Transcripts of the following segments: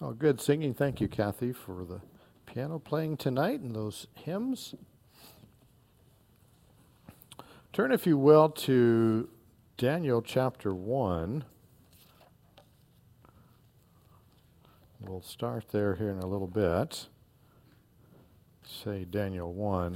Oh, good singing. Thank you, Kathy, for the piano playing tonight and those hymns. Turn, if you will, to Daniel chapter 1. We'll start there here in a little bit. Say Daniel 1.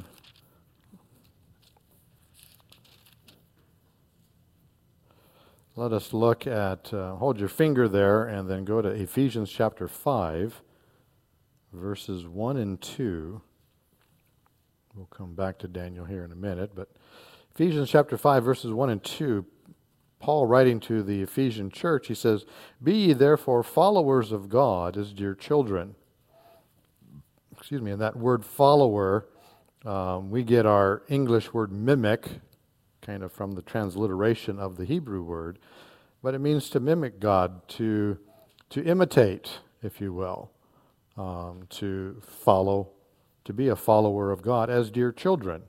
Let us look at, hold your finger there, and then go to Ephesians chapter 5, verses 1 and 2. We'll come back to Daniel here in a minute, but Ephesians chapter 5, verses 1 and 2, Paul writing to the Ephesian church, he says, "Be ye therefore followers of God as dear children." And that word follower, we get our English word mimic, kind of from the transliteration of the Hebrew word, but it means to mimic God, to imitate, if you will, to follow, to be a follower of God as dear children.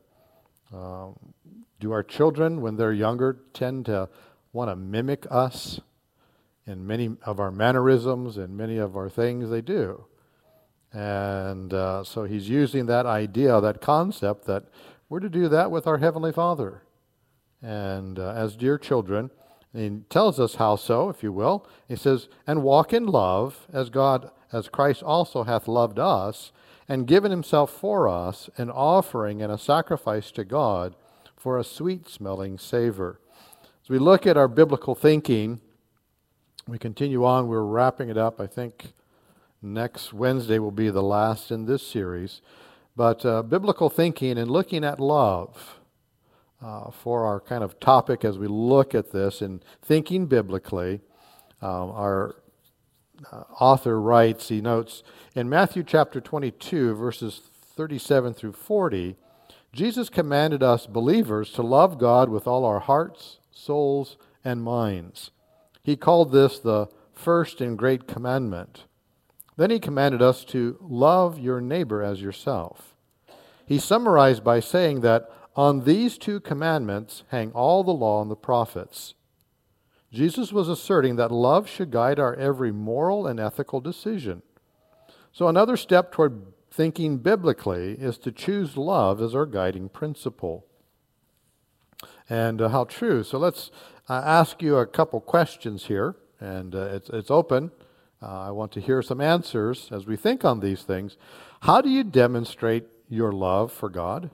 Do our children, when they're younger, tend to want to mimic us in many of our mannerisms and many of our things? They do. And so he's using that idea, that concept, that we're to do that with our Heavenly Father. And as dear children, and he tells us how so, if you will. He says, "And walk in love, as Christ also hath loved us, and given himself for us, an offering and a sacrifice to God for a sweet-smelling savor." As we look at our biblical thinking, we continue on. We're wrapping it up. I think next Wednesday will be the last in this series. But biblical thinking and looking at love for our kind of topic as we look at this and thinking biblically. Our author writes, he notes, in Matthew chapter 22, verses 37 through 40, Jesus commanded us believers to love God with all our hearts, souls, and minds. He called this the first and great commandment. Then he commanded us to love your neighbor as yourself. He summarized by saying that on these two commandments hang all the law and the prophets. Jesus was asserting that love should guide our every moral and ethical decision. So another step toward thinking biblically is to choose love as our guiding principle. And how true. So let's ask you a couple questions here, and it's open. I want to hear some answers as we think on these things. How do you demonstrate your love for God?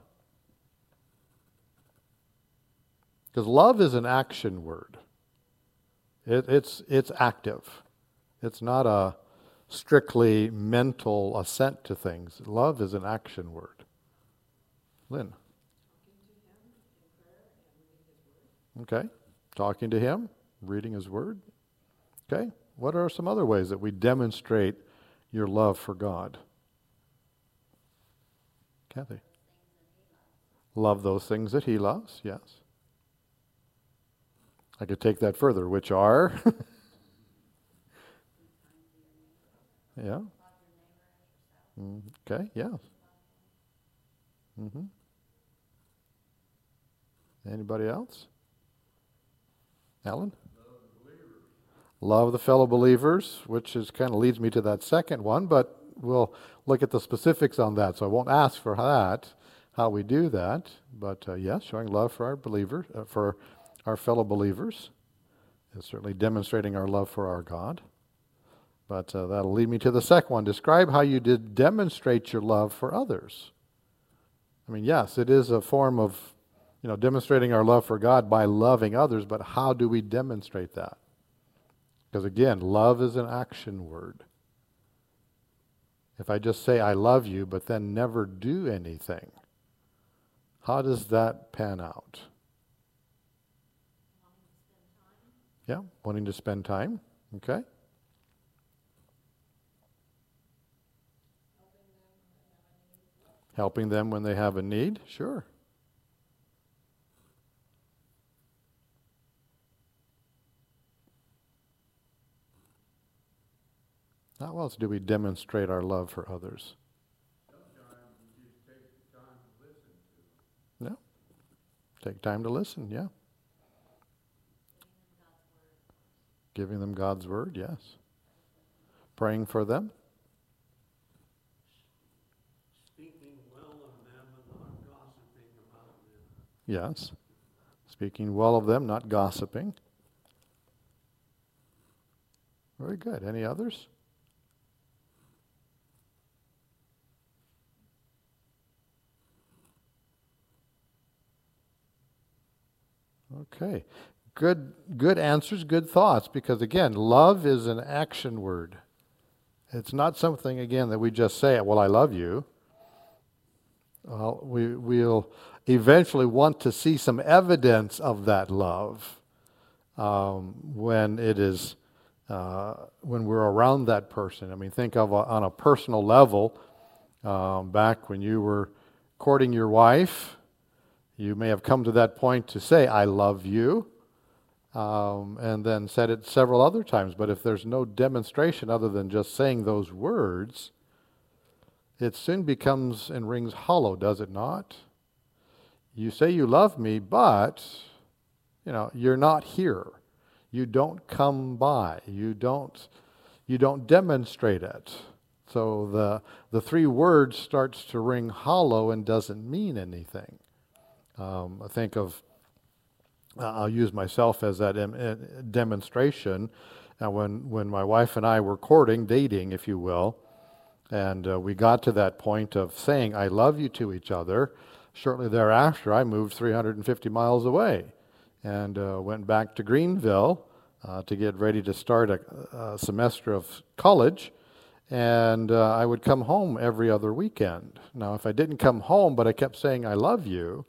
Because love is an action word. It's active. It's not a strictly mental assent to things. Love is an action word. Lynn? Okay. Talking to him, reading his word. Okay. What are some other ways that we demonstrate your love for God? Kathy? Love those things that he loves, yes. I could take that further, which are? Yeah. Okay, yes. Mm-hmm. Anybody else? Alan? Love the fellow believers, which is kind of leads me to that second one, but we'll look at the specifics on that, so I won't ask for that, how we do that. But yes, showing love for our believers, for our fellow believers, is certainly demonstrating our love for our God. But that'll lead me to the second one. Describe how you did demonstrate your love for others. I mean, yes, it is a form of, demonstrating our love for God by loving others, but how do we demonstrate that? Because again, love is an action word. If I just say I love you, but then never do anything, how does that pan out? Yeah, wanting to spend time. Okay. Helping them when they have a need. Sure. How else do we demonstrate our love for others? Sometimes you just take time to listen to them. Yeah. Take time to listen, yeah. Giving them God's word, yes. Praying for them? Speaking well of them and not gossiping about them. Yes. Speaking well of them, not gossiping. Very good. Any others? Okay. Good answers, good thoughts, because again, love is an action word. It's not something, again, that we just say, well, I love you. Well, we'll eventually want to see some evidence of that love when it is, when we're around that person. I mean, think of on a personal level, back when you were courting your wife, you may have come to that point to say, I love you, and then said it several other times. But if there's no demonstration other than just saying those words, it soon becomes and rings hollow, does it not? You say you love me, but, you're not here. You don't come by. You don't demonstrate it. So the three words starts to ring hollow and doesn't mean anything. I think of, I'll use myself as that demonstration. When my wife and I were courting, dating, if you will, and we got to that point of saying, I love you to each other, shortly thereafter, I moved 350 miles away and went back to Greenville to get ready to start a semester of college. And I would come home every other weekend. Now, if I didn't come home, but I kept saying, I love you,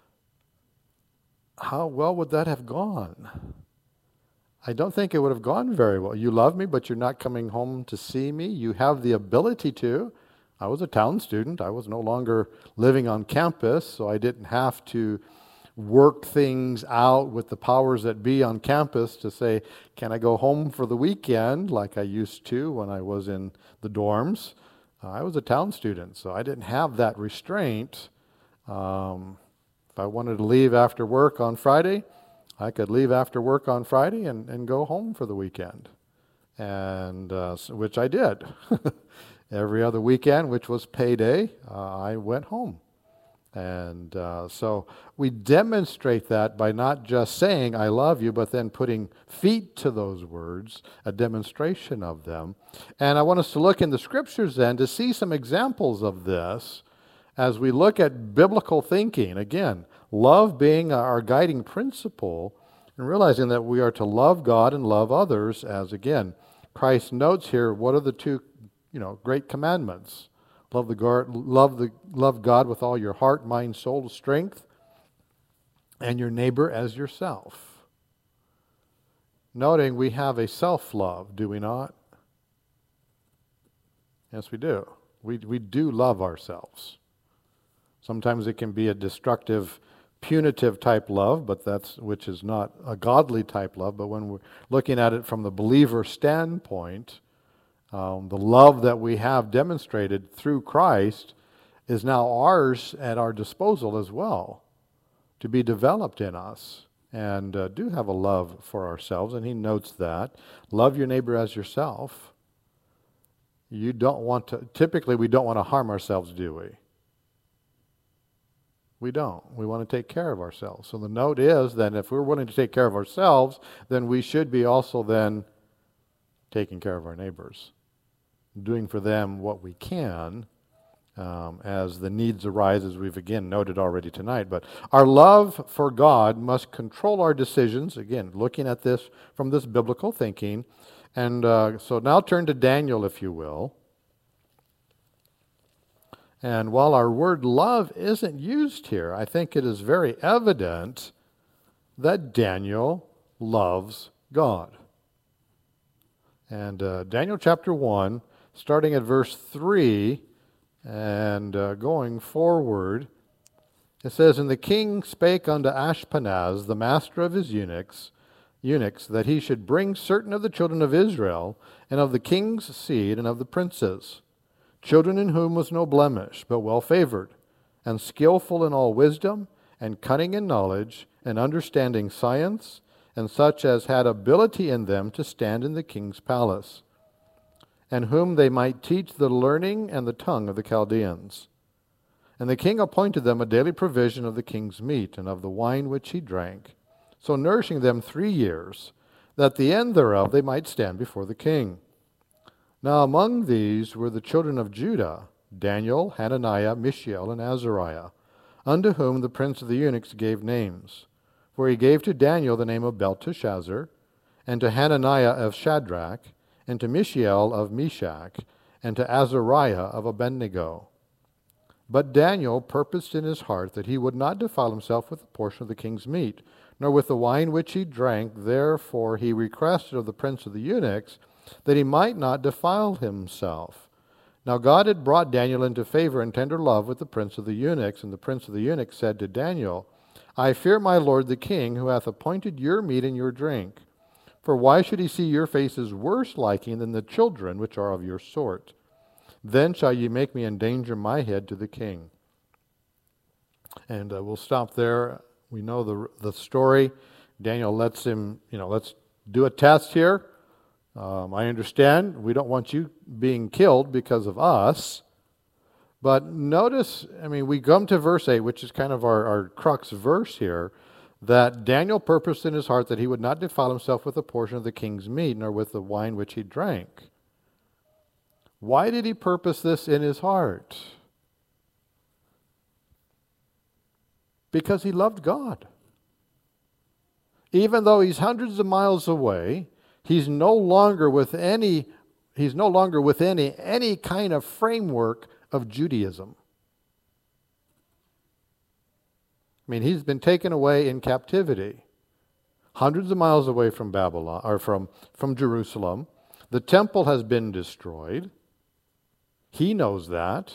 how well would that have gone? I don't think it would have gone very well. You love me, but you're not coming home to see me. You have the ability to. I was a town student. I was no longer living on campus, so I didn't have to work things out with the powers that be on campus to say, can I go home for the weekend like I used to when I was in the dorms? I was a town student, so I didn't have that restraint. If I wanted to leave after work on Friday, I could leave after work on Friday and go home for the weekend, and which I did. Every other weekend, which was payday, I went home. And so we demonstrate that by not just saying, I love you, but then putting feet to those words, a demonstration of them. And I want us to look in the scriptures then to see some examples of this as we look at biblical thinking. Again, love being our guiding principle, and realizing that we are to love God and love others, as again, Christ notes here, what are the two great commandments? Love God with all your heart, mind, soul, strength, and your neighbor as yourself. Noting we have a self-love, do we not? Yes, we do. We do love ourselves. Sometimes it can be a destructive, punitive type love, which is not a godly type love. But when we're looking at it from the believer standpoint, the love that we have demonstrated through Christ is now ours at our disposal as well, to be developed in us, and do have a love for ourselves. And he notes that. Love your neighbor as yourself. Typically we don't want to harm ourselves, do we? We don't. We want to take care of ourselves. So the note is that if we're willing to take care of ourselves, then we should be also then taking care of our neighbors, doing for them what we can as the needs arise, as we've again noted already tonight. But our love for God must control our decisions, again, looking at this from this biblical thinking. And so now turn to Daniel, if you will. And while our word love isn't used here, I think it is very evident that Daniel loves God. And Daniel chapter 1, starting at verse 3 and going forward, it says, And the king spake unto Ashpenaz, the master of his eunuchs, that he should bring certain of the children of Israel, and of the king's seed, and of the princes, children in whom was no blemish, but well favored, and skillful in all wisdom, and cunning in knowledge, and understanding science, and such as had ability in them to stand in the king's palace. and whom they might teach the learning and the tongue of the Chaldeans. And the king appointed them a daily provision of the king's meat and of the wine which he drank, so nourishing them 3 years, that at the end thereof they might stand before the king. Now among these were the children of Judah, Daniel, Hananiah, Mishael, and Azariah, unto whom the prince of the eunuchs gave names. For he gave to Daniel the name of Belteshazzar, and to Hananiah of Shadrach, and to Mishael of Meshach, and to Azariah of Abednego. But Daniel purposed in his heart that he would not defile himself with a portion of the king's meat, nor with the wine which he drank. Therefore he requested of the prince of the eunuchs that he might not defile himself. Now God had brought Daniel into favor and tender love with the prince of the eunuchs, and the prince of the eunuchs said to Daniel, I fear my lord the king, who hath appointed your meat and your drink. For why should he see your faces worse liking than the children which are of your sort? Then shall ye make me endanger my head to the king. And we'll stop there. We know the story. Daniel lets him, let's do a test here. I understand we don't want you being killed because of us. But notice, we come to verse 8, which is kind of our crux verse here, that Daniel purposed in his heart that he would not defile himself with a portion of the king's meat, nor with the wine which he drank. Why did he purpose this in his heart? Because he loved God. Even though he's hundreds of miles away, he's no longer within any kind of framework of Judaism. He's been taken away in captivity, hundreds of miles away from Babylon, or from Jerusalem. The temple has been destroyed. He knows that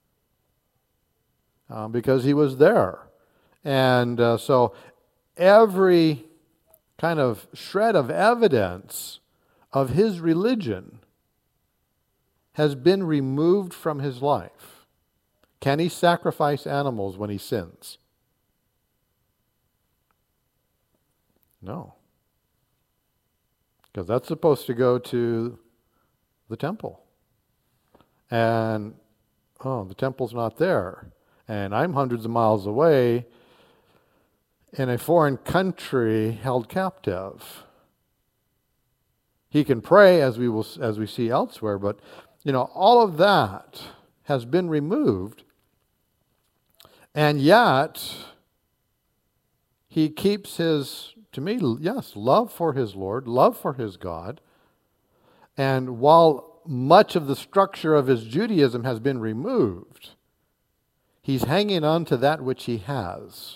because he was there. And so every kind of shred of evidence of his religion has been removed from his life. Can he sacrifice animals when he sins? No. Because that's supposed to go to the temple. And, the temple's not there. And I'm hundreds of miles away in a foreign country held captive. He can pray as we see elsewhere, but all of that has been removed. And yet he keeps his, to me, yes, love for his Lord, love for his God. And while much of the structure of his Judaism has been removed, he's hanging on to that which he has.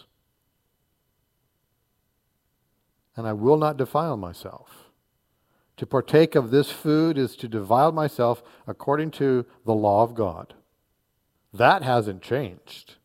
And I will not defile myself. To partake of this food is to defile myself according to the law of God. That hasn't changed.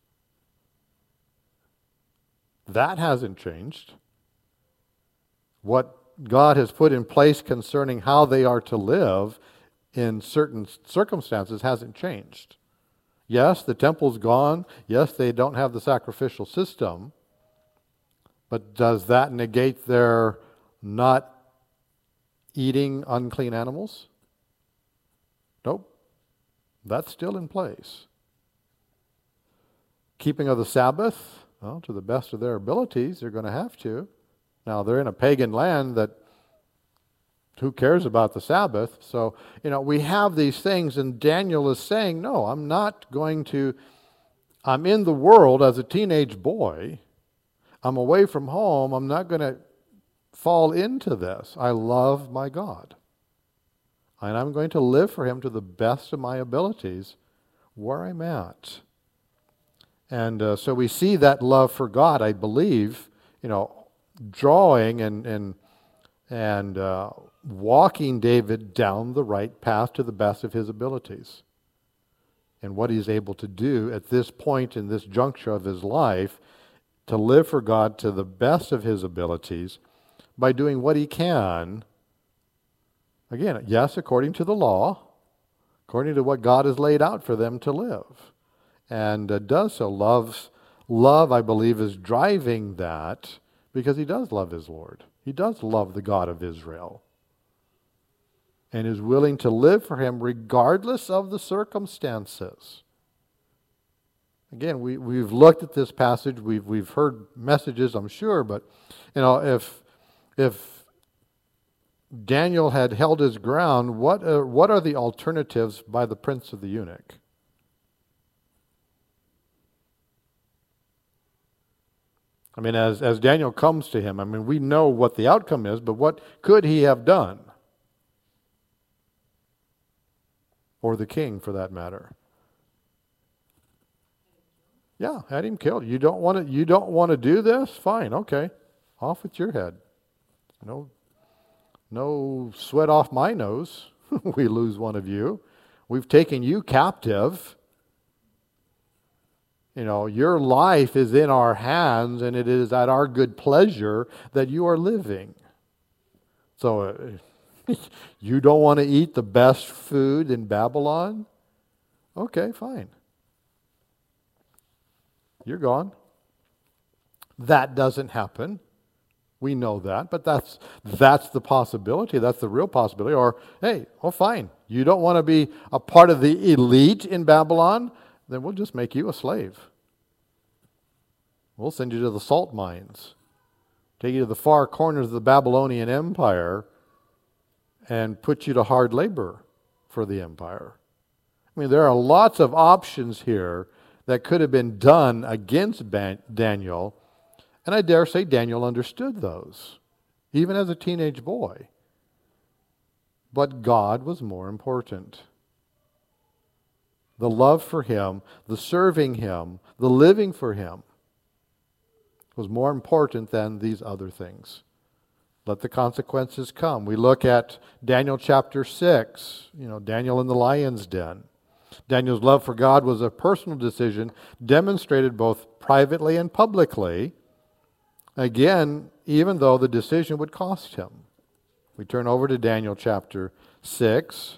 That hasn't changed. What God has put in place concerning how they are to live in certain circumstances hasn't changed. Yes, the temple's gone. Yes, they don't have the sacrificial system. But does that negate their not eating unclean animals? Nope. That's still in place. Keeping of the Sabbath, well, to the best of their abilities, they're going to have to. Now, they're in a pagan land that who cares about the Sabbath? So, we have these things, and Daniel is saying, no, I'm in the world as a teenage boy. I'm away from home. I'm not going to fall into this. I love my God. And I'm going to live for him to the best of my abilities where I'm at. And so we see that love for God, I believe, drawing and walking David down the right path to the best of his abilities. And what he's able to do at this point in this juncture of his life, to live for God to the best of his abilities by doing what he can. Again, yes, according to the law, according to what God has laid out for them to live. And does so. Love, I believe, is driving that because he does love his Lord. He does love the God of Israel. and is willing to live for Him regardless of the circumstances. Again, we've looked at this passage, we've heard messages, I'm sure, but if Daniel had held his ground, what are the alternatives by the prince of the eunuch? I mean, as Daniel comes to him, I mean, we know what the outcome is, but what could he have done? Or the king, for that matter. Yeah, had him killed. You don't want to do this? Fine, okay. Off with your head. No sweat off my nose. We lose one of you. We've taken you captive. Your life is in our hands, and it is at our good pleasure that you are living. So, you don't want to eat the best food in Babylon? Okay, fine. You're gone. That doesn't happen. We know that, but that's the possibility. That's the real possibility. Or, hey, fine. You don't want to be a part of the elite in Babylon? Then we'll just make you a slave. We'll send you to the salt mines, take you to the far corners of the Babylonian Empire, and put you to hard labor for the empire. I mean, there are lots of options here that could have been done against Daniel, and I dare say Daniel understood those, even as a teenage boy. But God was more important. The love for Him, the serving Him, the living for Him was more important than these other things. Let the consequences come. We look at Daniel chapter 6, Daniel in the lion's den. Daniel's love for God was a personal decision demonstrated both privately and publicly. Again, even though the decision would cost him. We turn over to Daniel chapter 6.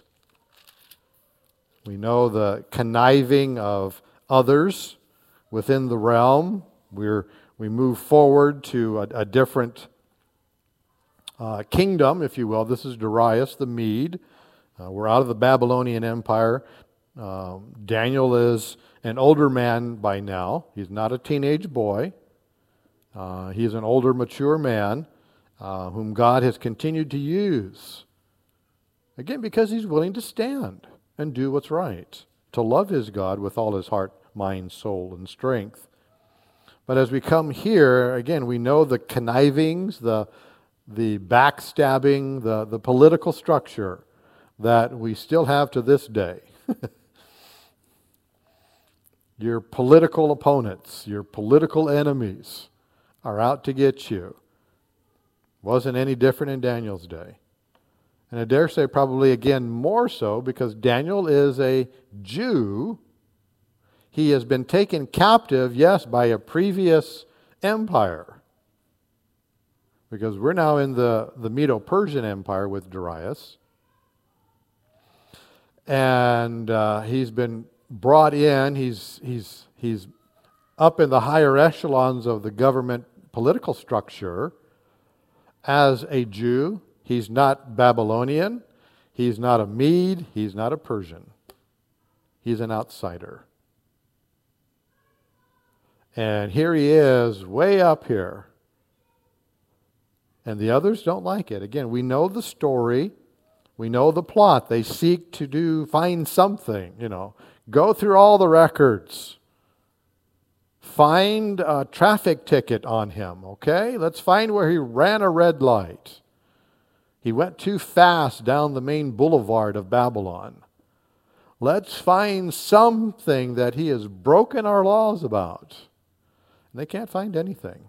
We know the conniving of others within the realm. We move forward to a different kingdom, if you will. This is Darius the Mede. We're out of the Babylonian Empire. Daniel is an older man by now. He's not a teenage boy. He's an older, mature man whom God has continued to use. Again, because he's willing to stand and do what's right, to love his God with all his heart, mind, soul, and strength. But as we come here, again, we know the connivings, the backstabbing, the political structure that we still have to this day. Your political opponents, your political enemies are out to get you. Wasn't any different in Daniel's day. And I dare say probably again more so because Daniel is a Jew. He has been taken captive, yes, by a previous empire. Because we're now in the Medo-Persian Empire with Darius. And he's been brought in. He's up in the higher echelons of the government political structure as a Jew. He's not Babylonian. He's not a Mede. He's not a Persian. He's an outsider. And here he is, way up here. And the others don't like it. Again, we know the story. We know the plot. They seek to find something, Go through all the records. Find a traffic ticket on him, okay? Let's find where he ran a red light. He went too fast down the main boulevard of Babylon. Let's find something that he has broken our laws about. And they can't find anything.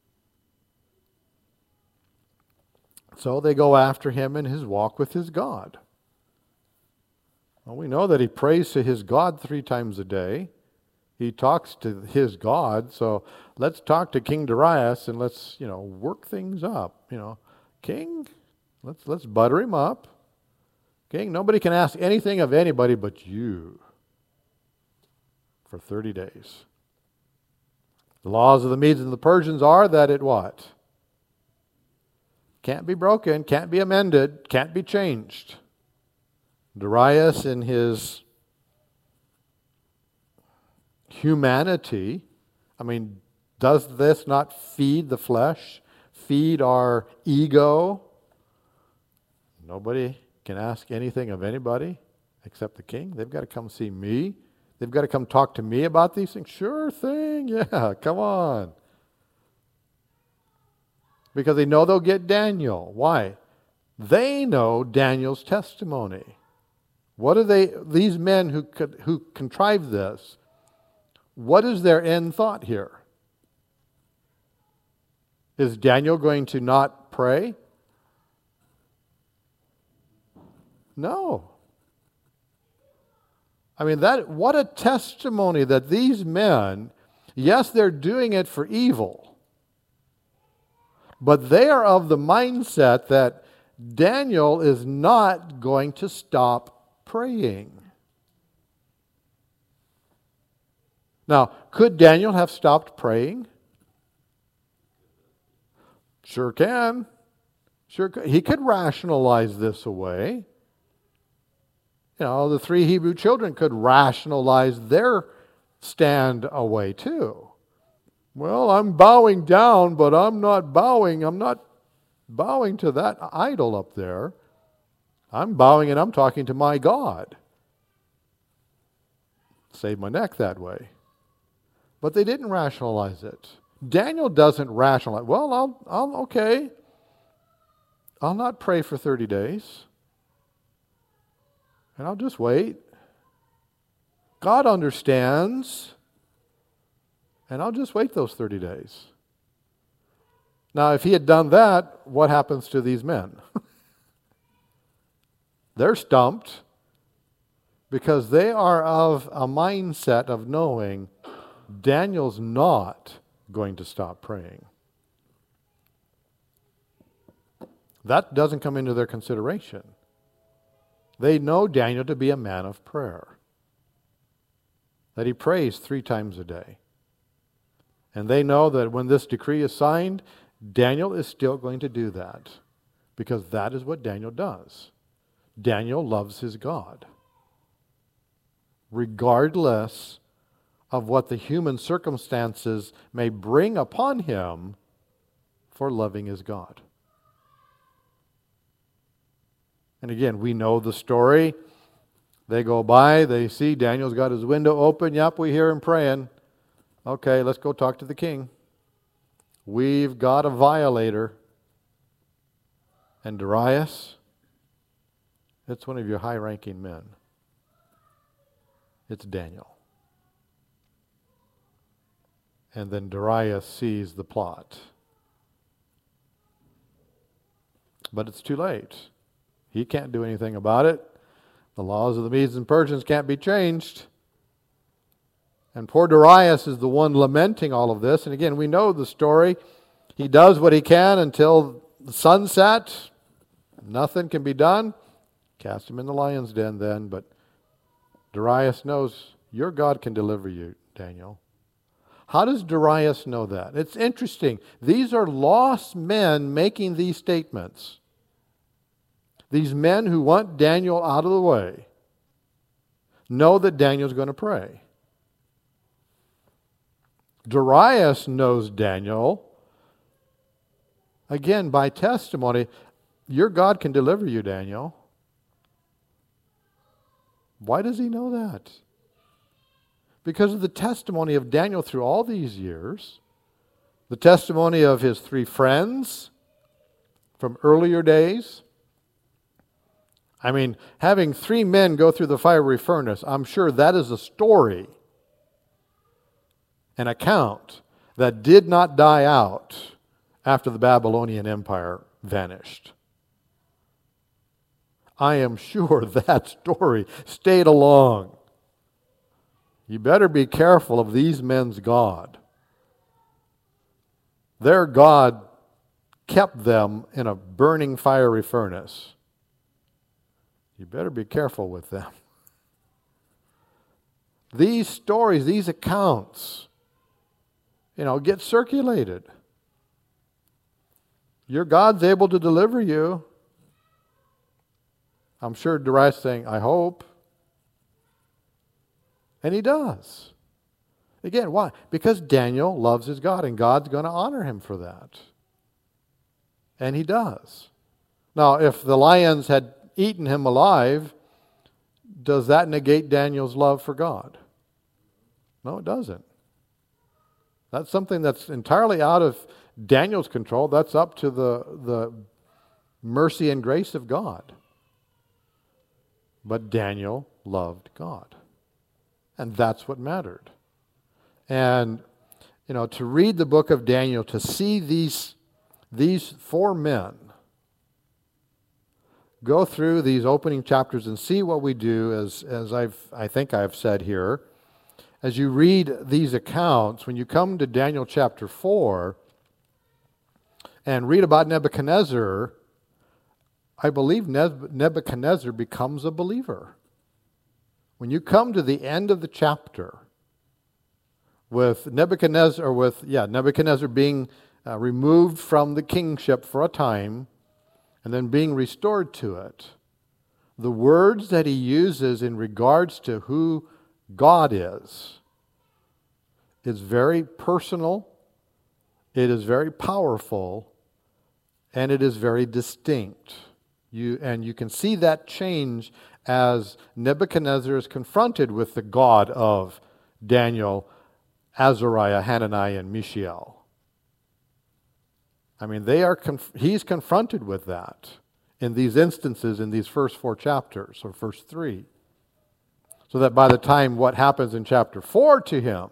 So they go after him in his walk with his God. Well, we know that he prays to his God 3 times a day. He talks to his God. So let's talk to King Darius and let's, work things up. King, let's butter him up. King, nobody can ask anything of anybody but you for 30 days. The laws of the Medes and the Persians are that it what? Can't be broken, can't be amended, can't be changed. Darius, in his humanity, I mean, does this not feed the flesh, feed our ego? Nobody can ask anything of anybody except the king. They've got to come see me. They've got to come talk to me about these things. Sure thing, yeah, come on. Because they know they'll get Daniel. Why? They know Daniel's testimony. What are these men who contrived this, what is their end thought here? Is Daniel going to not pray? No. I mean, what a testimony that these men, yes, they're doing it for evil, but they are of the mindset that Daniel is not going to stop praying. Now, could Daniel have stopped praying? Sure can. Sure could. He could rationalize this away. You know, the 3 Hebrew children could rationalize their stand away too. Well, I'm bowing down, but I'm not bowing to that idol up there. I'm bowing and I'm talking to my God. Save my neck that way. But they didn't rationalize it. Daniel doesn't rationalize. Well, okay. I'll not pray for 30 days. And I'll just wait. God understands. And I'll just wait those 30 days. Now, if he had done that, what happens to these men? They're stumped because they are of a mindset of knowing Daniel's not going to stop praying. That doesn't come into their consideration. They know Daniel to be a man of prayer, that he prays 3 times a day. And they know that when this decree is signed, Daniel is still going to do that, because that is what Daniel does. Daniel loves his God, regardless of what the human circumstances may bring upon him for loving his God. And again, we know the story. They go by, they see Daniel's got his window open. Yep, we hear him praying. Okay, let's go talk to the king. We've got a violator. And Darius, it's one of your high-ranking men. It's Daniel. And then Darius sees the plot. But it's too late. He can't do anything about it. The laws of the Medes and Persians can't be changed. And poor Darius is the one lamenting all of this. And again, we know the story. He does what he can until the sunset. Nothing can be done. Cast him in the lion's den then. But Darius knows your God can deliver you, Daniel. How does Darius know that? It's interesting. These are lost men making these statements. These men who want Daniel out of the way know that Daniel's going to pray. Darius knows Daniel, again, by testimony. Your God can deliver you, Daniel. Why does he know that? Because of the testimony of Daniel through all these years, the testimony of his 3 friends from earlier days. I mean, having 3 men go through the fiery furnace, I'm sure that is a story, an account that did not die out after the Babylonian Empire vanished. I am sure that story stayed along. You better be careful of these men's God. Their God kept them in a burning fiery furnace. You better be careful with them. These stories, these accounts, get circulated. Your God's able to deliver you. I'm sure Darius is saying, I hope. And he does. Again, why? Because Daniel loves his God, and God's going to honor him for that. And he does. Now, if the lions had eaten him alive, does that negate Daniel's love for God? No, it doesn't. That's something that's entirely out of Daniel's control. That's up to the mercy and grace of God. But Daniel loved God. And that's what mattered. And, to read the book of Daniel, to see these four men go through these opening chapters and see what we do, as I think I've said here. As you read these accounts, when you come to Daniel chapter 4 and read about Nebuchadnezzar, I believe Nebuchadnezzar becomes a believer. When you come to the end of the chapter with Nebuchadnezzar being removed from the kingship for a time and then being restored to it, the words that he uses in regards to who God is very personal, it is very powerful, and it is very distinct. You can see that change as Nebuchadnezzar is confronted with the God of Daniel, Azariah, Hananiah, and Mishael. I mean, he's confronted with that in these instances in these first 4 chapters, or first 3. So that by the time what happens in chapter 4 to him,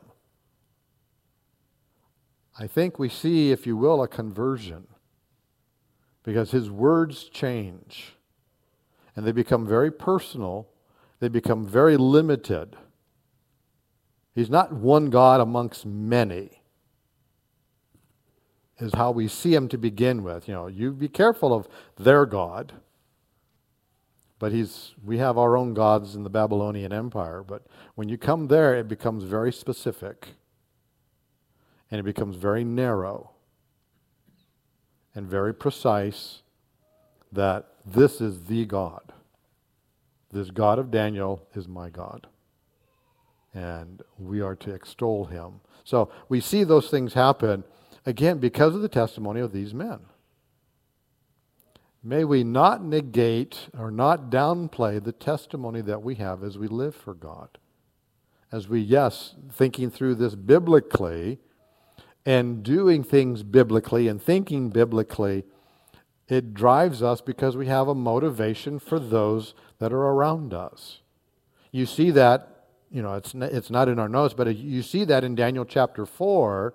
I think we see, if you will, a conversion. Because his words change. And they become very personal. They become very limited. He's not one God amongst many, is how we see him to begin with. You be careful of their God. But we have our own gods in the Babylonian Empire. But when you come there, it becomes very specific. And it becomes very narrow. And very precise that this is the God. This God of Daniel is my God. And we are to extol him. So we see those things happen, again, because of the testimony of these men. May we not negate or not downplay the testimony that we have as we live for God. As we, thinking through this biblically and doing things biblically and thinking biblically, it drives us because we have a motivation for those that are around us. You see that, it's not in our notes, but you see that in Daniel chapter 4,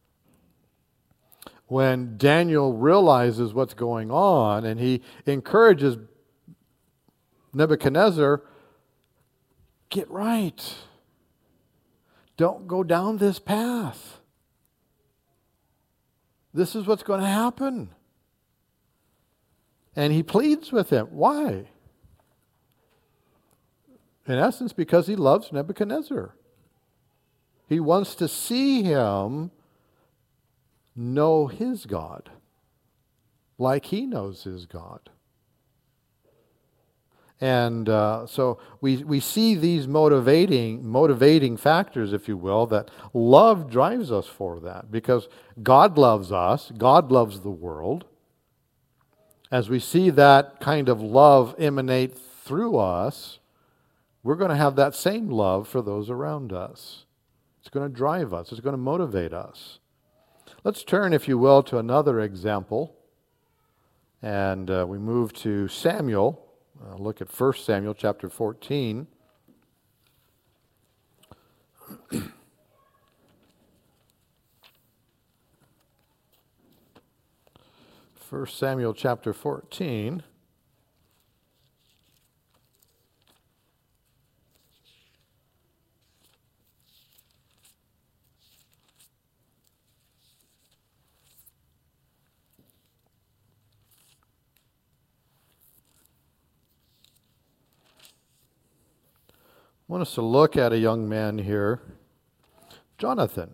when Daniel realizes what's going on and he encourages Nebuchadnezzar, get right. Don't go down this path. This is what's going to happen. And he pleads with him. Why? In essence, because he loves Nebuchadnezzar. He wants to see him know his God like he knows his God. And so we see these motivating factors, if you will, that love drives us for that. Because God loves us. God loves the world. As we see that kind of love emanate through us, we're going to have that same love for those around us. It's going to drive us. It's going to motivate us. Let's turn, if you will, to another example. And we move to Samuel. Look at 1 Samuel chapter 14. 1 Samuel chapter 14. I want us to look at a young man here, Jonathan.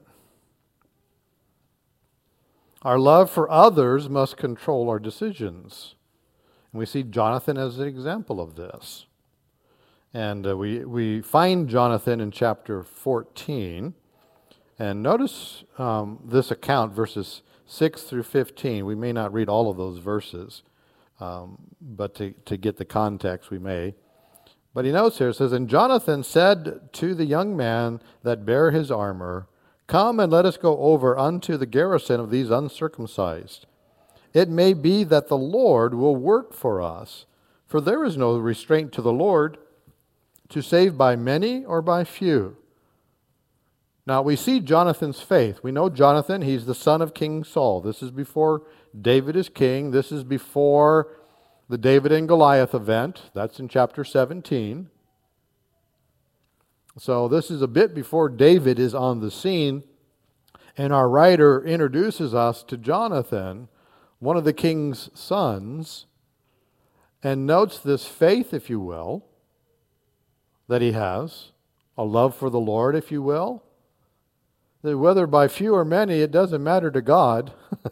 Our love for others must control our decisions. And we see Jonathan as an example of this. And we find Jonathan in chapter 14. And notice this account, verses 6 through 15. We may not read all of those verses, but to get the context, we may. But he notes here, it says, "And Jonathan said to the young man that bare his armor, Come and let us go over unto the garrison of these uncircumcised. It may be that the Lord will work for us, for there is no restraint to the Lord to save by many or by few." Now we see Jonathan's faith. We know Jonathan, he's the son of King Saul. This is before David is king. This is before the David and Goliath event. That's in chapter 17. So this is a bit before David is on the scene. And our writer introduces us to Jonathan, one of the king's sons, and notes this faith, if you will, that he has, a love for the Lord, if you will, that whether by few or many, it doesn't matter to God.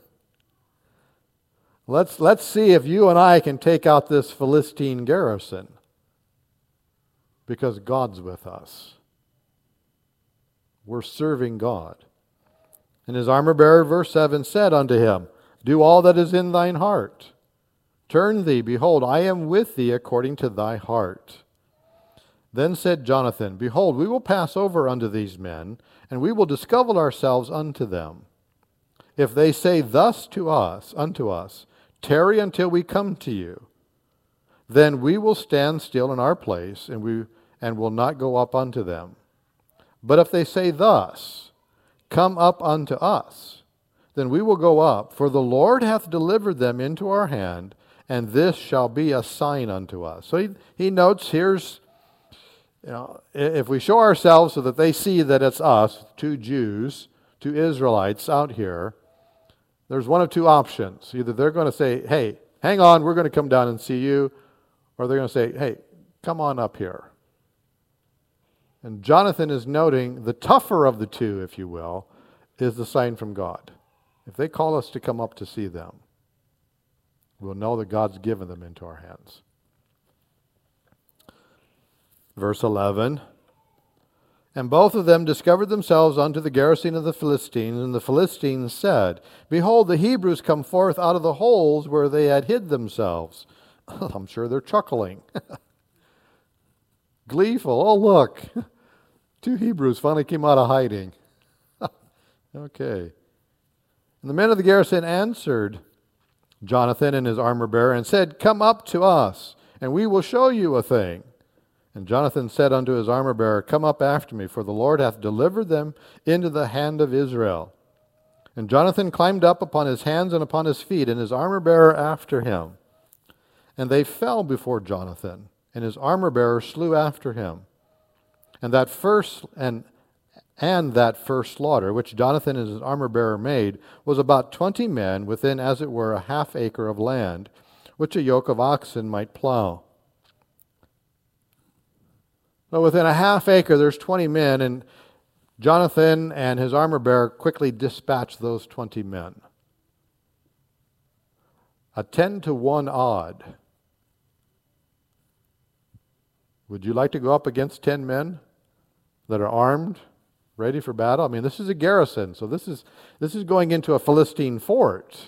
Let's see if you and I can take out this Philistine garrison, because God's with us. We're serving God. And his armor bearer, verse 7, said unto him, Do all that is in thine heart. Turn thee, behold, I am with thee according to thy heart. Then said Jonathan, Behold, we will pass over unto these men, and we will discover ourselves unto them. If they say thus unto us, Tarry until we come to you, then we will stand still in our place, and will not go up unto them. But if they say thus, Come up unto us, then we will go up, for the Lord hath delivered them into our hand, and this shall be a sign unto us. So he notes, here's, if we show ourselves so that they see that it's us, two Jews, two Israelites out here, there's one of two options. Either they're going to say, Hey, hang on, we're going to come down and see you, or they're going to say, Hey, come on up here. And Jonathan is noting the tougher of the two, if you will, is the sign from God. If they call us to come up to see them, we'll know that God's given them into our hands. Verse 11, And both of them discovered themselves unto the garrison of the Philistines, and the Philistines said, Behold, the Hebrews come forth out of the holes where they had hid themselves. I'm sure they're chuckling. Gleeful. Oh, look. Two Hebrews finally came out of hiding. Okay. And the men of the garrison answered Jonathan and his armor bearer and said, Come up to us, and we will show you a thing. And Jonathan said unto his armor bearer, Come up after me, for the Lord hath delivered them into the hand of Israel. And Jonathan climbed up upon his hands and upon his feet, and his armor bearer after him. And they fell before Jonathan, and his armor bearer slew after him. And that first slaughter, which Jonathan and his armor bearer made, was about 20 men within, as it were, a half acre of land, which a yoke of oxen might plow. So within a half acre, there's 20 men, and Jonathan and his armor bearer quickly dispatched those 20 men. A 10-to-1 odd. Would you like to go up against 10 men that are armed, ready for battle? I mean, this is a garrison, so this is going into a Philistine fort.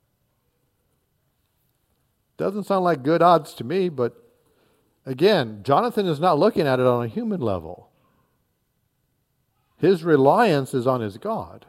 Doesn't sound like good odds to me, but again, Jonathan is not looking at it on a human level. His reliance is on his God.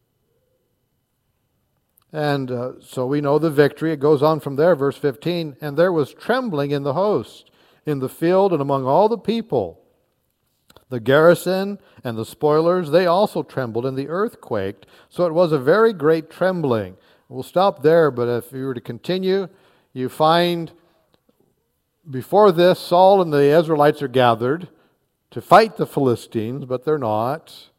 And so we know the victory. It goes on from there, verse 15. And there was trembling in the host, in the field, and among all the people. The garrison and the spoilers, they also trembled, and the earth quaked. So it was a very great trembling. We'll stop there, but if you were to continue, you find before this, Saul and the Israelites are gathered to fight the Philistines, but they're not.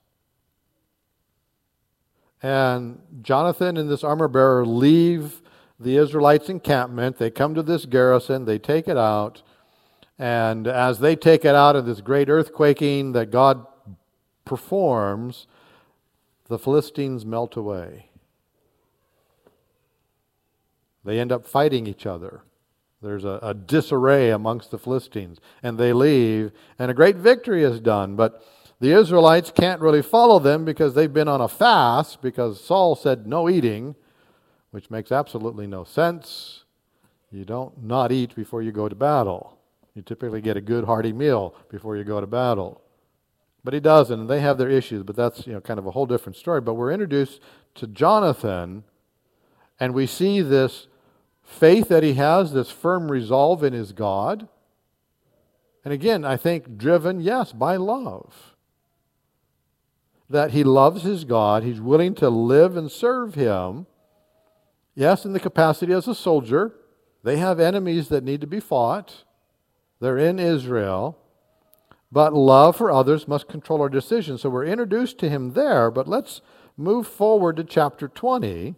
And Jonathan and this armor bearer leave the Israelites' encampment. They come to this garrison. They take it out. And as they take it out of this great earthquaking that God performs, the Philistines melt away. They end up fighting each other There's a disarray amongst the Philistines, and they leave, and a great victory is done. But the Israelites can't really follow them because they've been on a fast, because Saul said no eating, which makes absolutely no sense. You don't not eat before you go to battle. You typically get a good hearty meal before you go to battle. But he doesn't, and they have their issues, but that's kind of a whole different story. But we're introduced to Jonathan, and we see this faith that he has, this firm resolve in his God. And again, I think driven, yes, by love. That he loves his God, he's willing to live and serve him. Yes, in the capacity as a soldier. They have enemies that need to be fought. They're in Israel. But love for others must control our decisions. So we're introduced to him there, but let's move forward to chapter 20.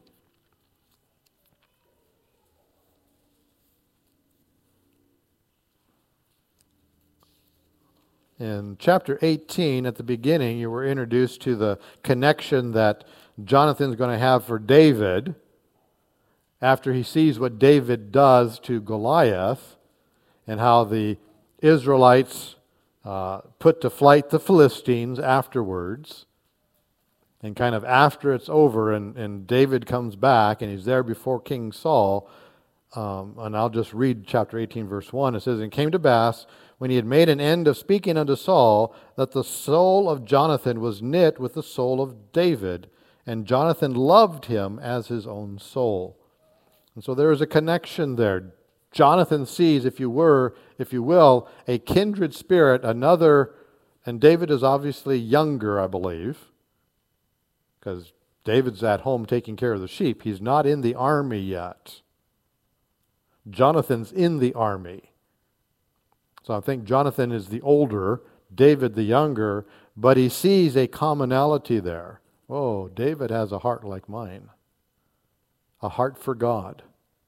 In chapter 18, at the beginning, you were introduced to the connection that Jonathan's going to have for David after he sees what David does to Goliath and how the Israelites put to flight the Philistines afterwards. And kind of after it's over and David comes back and he's there before King Saul, and I'll just read chapter 18, verse 1. It says, "And it came to pass, when he had made an end of speaking unto Saul, that the soul of Jonathan was knit with the soul of David, and Jonathan loved him as his own soul." And so there is a connection there. Jonathan sees, if you will, a kindred spirit, another, and David is obviously younger, I believe, because David's at home taking care of the sheep. He's not in the army yet. Jonathan's in the army. So I think Jonathan is the older, David the younger, but he sees a commonality there. Oh, David has a heart like mine, a heart for God.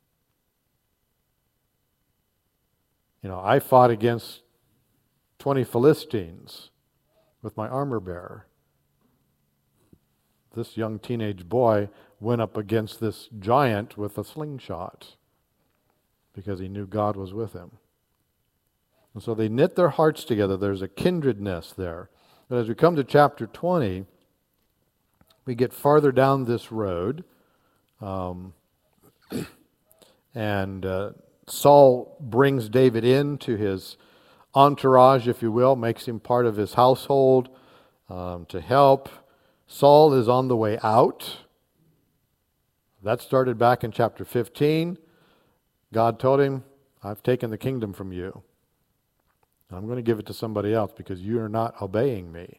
I fought against 20 Philistines with my armor bearer. This young teenage boy went up against this giant with a slingshot because he knew God was with him. And so they knit their hearts together. There's a kindredness there. But as we come to chapter 20, we get farther down this road. Saul brings David into his entourage, if you will, makes him part of his household to help. Saul is on the way out. That started back in chapter 15. God told him, "I've taken the kingdom from you. I'm going to give it to somebody else because you are not obeying me."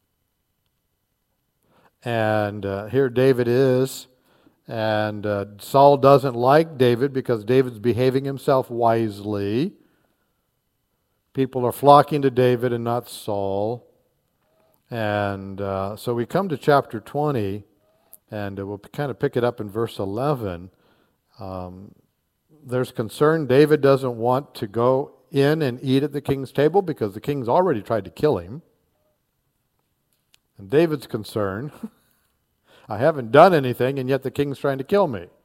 And here David is, and Saul doesn't like David because David's behaving himself wisely. People are flocking to David and not Saul. And so we come to chapter 20, and we'll kind of pick it up in verse 11. There's concern. David doesn't want to go in and eat at the king's table because the king's already tried to kill him. And David's concerned, I haven't done anything, and yet the king's trying to kill me.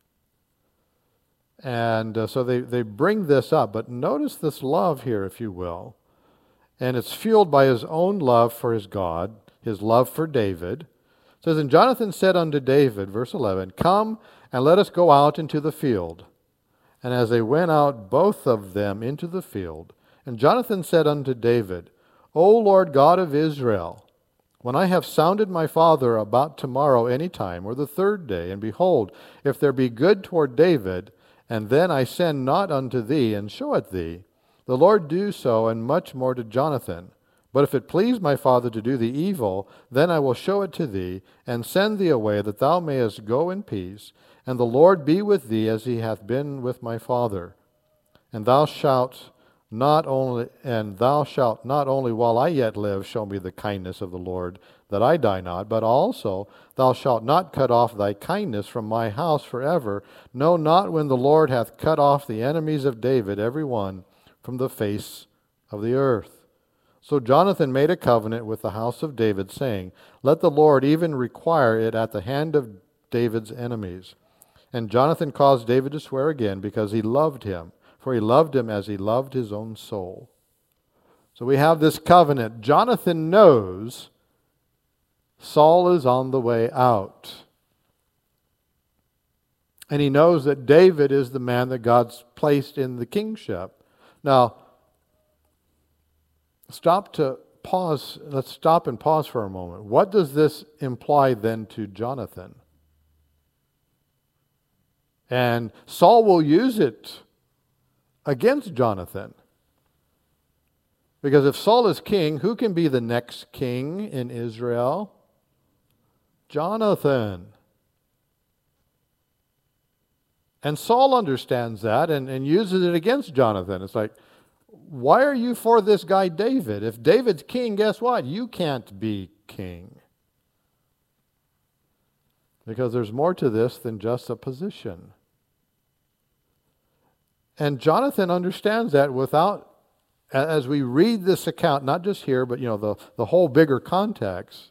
And so they bring this up. But notice this love here, if you will. And it's fueled by his own love for his God, his love for David. It says, "And Jonathan said unto David," verse 11, "Come and let us go out into the field. And as they went out, both of them into the field. And Jonathan said unto David, O Lord God of Israel, when I have sounded my father about tomorrow any time, or the third day, and behold, if there be good toward David, and then I send not unto thee, and show it thee, the Lord do so, and much more to Jonathan. But if it please my father to do thee evil, then I will show it to thee, and send thee away, that thou mayest go in peace, and the Lord be with thee as he hath been with my father. And thou shalt not only while I yet live show me the kindness of the Lord, that I die not, but also thou shalt not cut off thy kindness from my house forever. No, not when the Lord hath cut off the enemies of David, every one, from the face of the earth. So Jonathan made a covenant with the house of David, saying, Let the Lord even require it at the hand of David's enemies. And Jonathan caused David to swear again, because he loved him. for he loved him as he loved his own soul. So we have this covenant. Jonathan knows Saul is on the way out. And he knows that David is the man that God's placed in the kingship. Now, let's stop and pause for a moment. What does this imply then to Jonathan? And Saul will use it against Jonathan. Because if Saul is king, who can be the next king in Israel? Jonathan. And Saul understands that and uses it against Jonathan. It's like, why are you for this guy David? If David's king, guess what? You can't be king. Because there's more to this than just a position. And Jonathan understands that without, as we read this account, not just here, but the whole bigger context,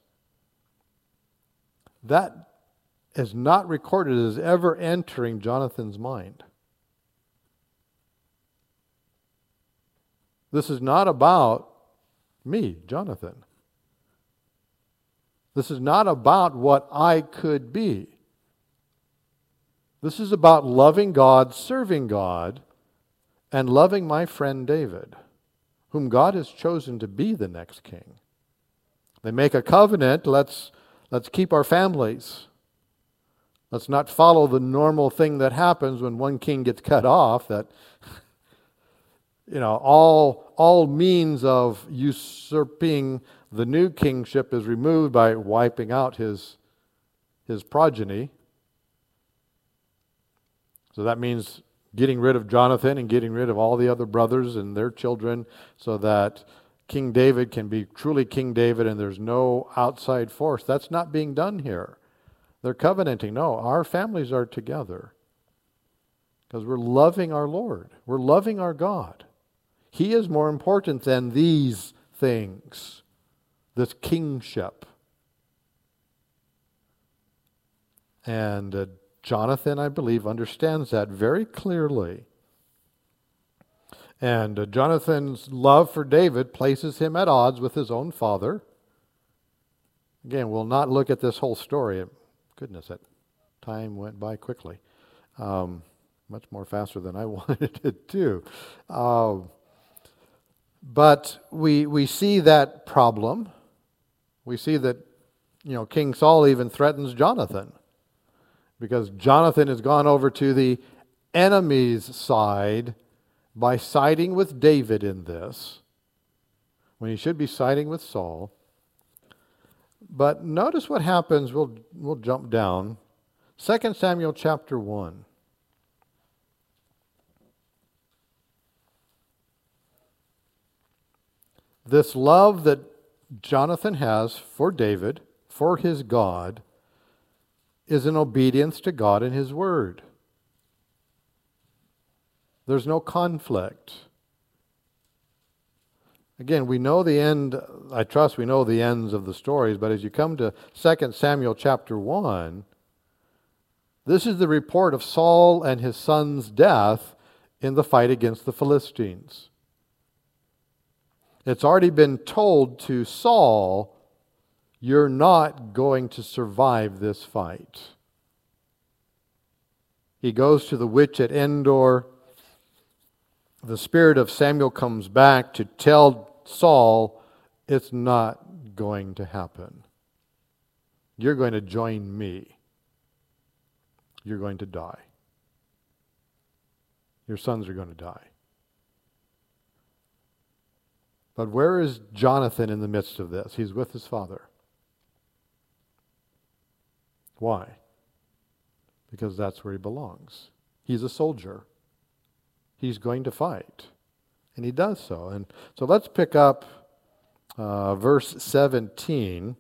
that is not recorded as ever entering Jonathan's mind. This is not about me, Jonathan. This is not about what I could be. This is about loving God, serving God, and loving my friend David, whom God has chosen to be the next king. They make a covenant, let's keep our families. Let's not follow the normal thing that happens when one king gets cut off, that all means of usurping the new kingship is removed by wiping out his progeny. So that means getting rid of Jonathan and getting rid of all the other brothers and their children so that King David can be truly King David and there's no outside force. That's not being done here. They're covenanting. No, our families are together because we're loving our Lord. We're loving our God. He is more important than these things, this kingship. And Jonathan, I believe, understands that very clearly. And Jonathan's love for David places him at odds with his own father. Again, we'll not look at this whole story. Goodness, that time went by quickly. Much more faster than I wanted it to. But we see that problem. We see that, King Saul even threatens Jonathan because Jonathan has gone over to the enemy's side by siding with David in this, when he should be siding with Saul. But notice what happens. We'll jump down. 2 Samuel chapter 1. This love that Jonathan has for David, for his God, is in obedience to God and his word. There's no conflict. Again, we know the end. I trust we know the ends of the stories, but as you come to 2 Samuel chapter 1, this is the report of Saul and his son's death in the fight against the Philistines. It's already been told to Saul, you're not going to survive this fight. He goes to the witch at Endor. The spirit of Samuel comes back to tell Saul, it's not going to happen. You're going to join me. You're going to die. Your sons are going to die. But where is Jonathan in the midst of this? He's with his father. Why? Because that's where he belongs. He's a soldier. He's going to fight. And he does so. And so let's pick up verse 17.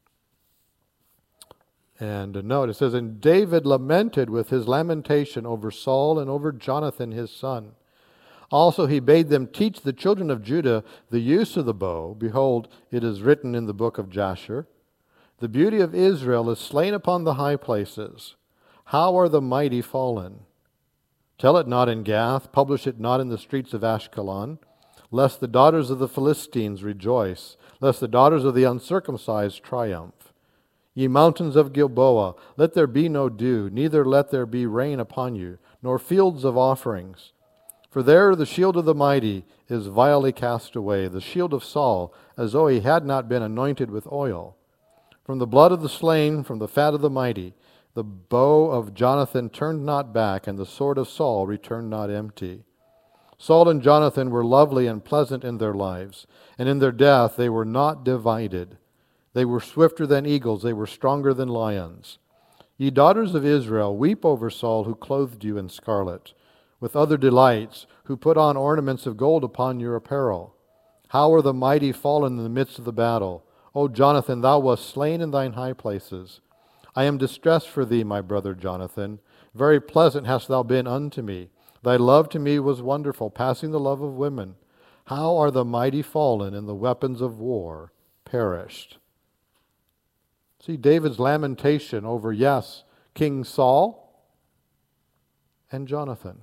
And note, it says, And David lamented with his lamentation over Saul and over Jonathan his son. Also he bade them teach the children of Judah the use of the bow. Behold, it is written in the book of Jasher, The beauty of Israel is slain upon the high places. How are the mighty fallen? Tell it not in Gath, publish it not in the streets of Ashkelon, lest the daughters of the Philistines rejoice, lest the daughters of the uncircumcised triumph. Ye mountains of Gilboa, let there be no dew, neither let there be rain upon you, nor fields of offerings. For there the shield of the mighty is vilely cast away, the shield of Saul, as though he had not been anointed with oil. From the blood of the slain, from the fat of the mighty, the bow of Jonathan turned not back, and the sword of Saul returned not empty. Saul and Jonathan were lovely and pleasant in their lives, and in their death they were not divided. They were swifter than eagles, they were stronger than lions. Ye daughters of Israel, weep over Saul, who clothed you in scarlet, with other delights, who put on ornaments of gold upon your apparel. How are the mighty fallen in the midst of the battle? O Jonathan, thou wast slain in thine high places. I am distressed for thee, my brother Jonathan. Very pleasant hast thou been unto me. Thy love to me was wonderful, passing the love of women. How are the mighty fallen, and the weapons of war perished? See David's lamentation over, yes, King Saul and Jonathan.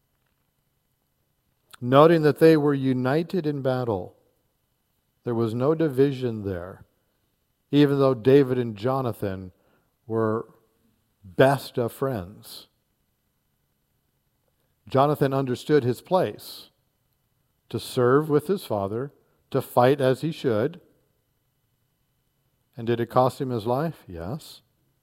Noting that they were united in battle. There was no division there, even though David and Jonathan were best of friends. Jonathan understood his place, to serve with his father, to fight as he should. And did it cost him his life? Yes.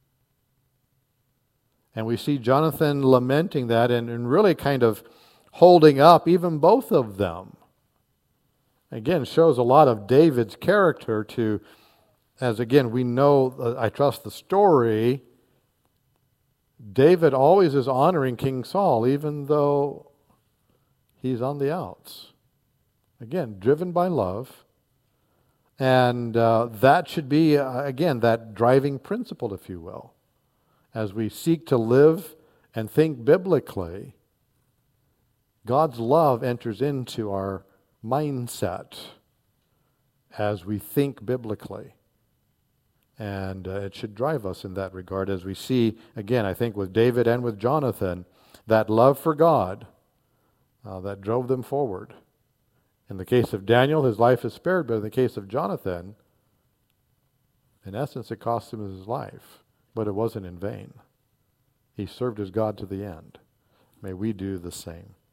And we see Jonathan lamenting that and really kind of holding up even both of them. Again, shows a lot of David's character to, as again, we know, I trust the story, David always is honoring King Saul, even though he's on the outs. Again, driven by love. And that should be, again, that driving principle, if you will. As we seek to live and think biblically, God's love enters into our mindset as we think biblically. And it should drive us in that regard as we see, again, I think with David and with Jonathan, that love for God that drove them forward. In the case of Daniel, his life is spared, but in the case of Jonathan, in essence, it cost him his life, but it wasn't in vain. He served his God to the end. May we do the same.